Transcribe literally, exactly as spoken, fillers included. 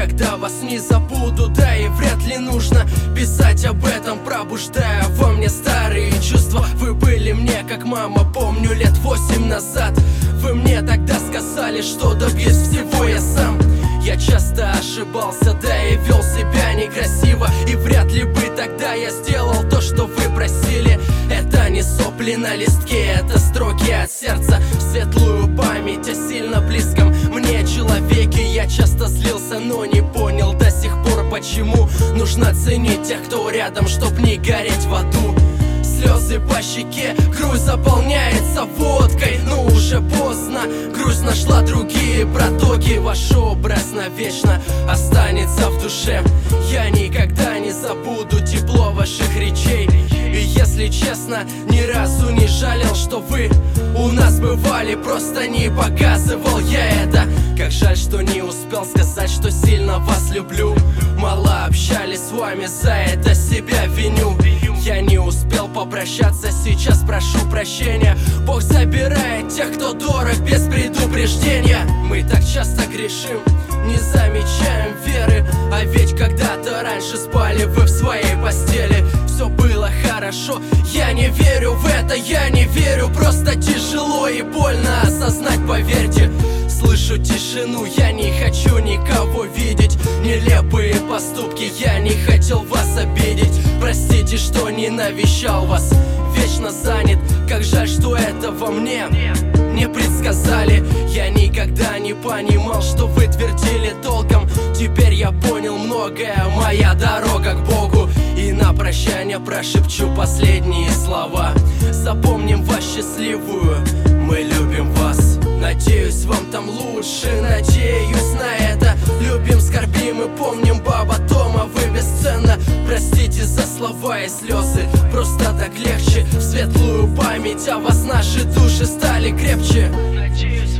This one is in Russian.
никогда вас не забуду. Да и вряд ли нужно писать об этом, пробуждая во мне старые чувства. Вы были мне как мама, помню, лет восемь назад. Вы мне тогда сказали, что добьюсь всего я сам. Я часто ошибался, да и вел себя некрасиво. И вряд ли бы тогда я сделал то, что вы просили. Это не сопли на листке, это строки от сердца в светлую память о сильно близком мне человеке. Я часто злился, но не понял до сих пор, почему нужно ценить тех, кто рядом, чтоб не гореть в аду. Слезы по щеке, грудь заполняется водкой, но уже поздно, грусть нашла другие протоки. Ваш образ навечно останется в душе. Я никогда не забуду тепло ваших речей. И если честно, ни разу не жалел, что вы у нас бывали, просто не показывал я это. Как жаль, что не успел сказать, что сильно вас люблю. Мало общались с вами, за это себя виню. Я не успел попрощаться, сейчас прошу прощения. Бог забирает тех, кто дорог, без предупреждения. Мы так часто грешим, не замечаем веры. А ведь когда-то раньше спали вы в своей постели. Все было хорошо, я не верю в это, я не верю. Просто тяжело и больно осознать, поверьте. Слышу тишину, я не хочу никого видеть. Нелепые поступки, я не хотел вас обидеть. Простите, что не навещал вас, вечно занят. Как жаль, что этого мне не предсказали. Я никогда не понимал, что вы твердили толком. Теперь я понял многое, моя дорога к Богу. И на прощание прошепчу последние слова. Запомним вас счастливую, мы любим вас. Надеюсь, вам там лучше, надеюсь на это. Любим, скорбим и помним, баба Тома, вы бесценна. Простите за слова и слезы, просто так легче. В светлую память о вас наши души стали крепче. Надеюсь,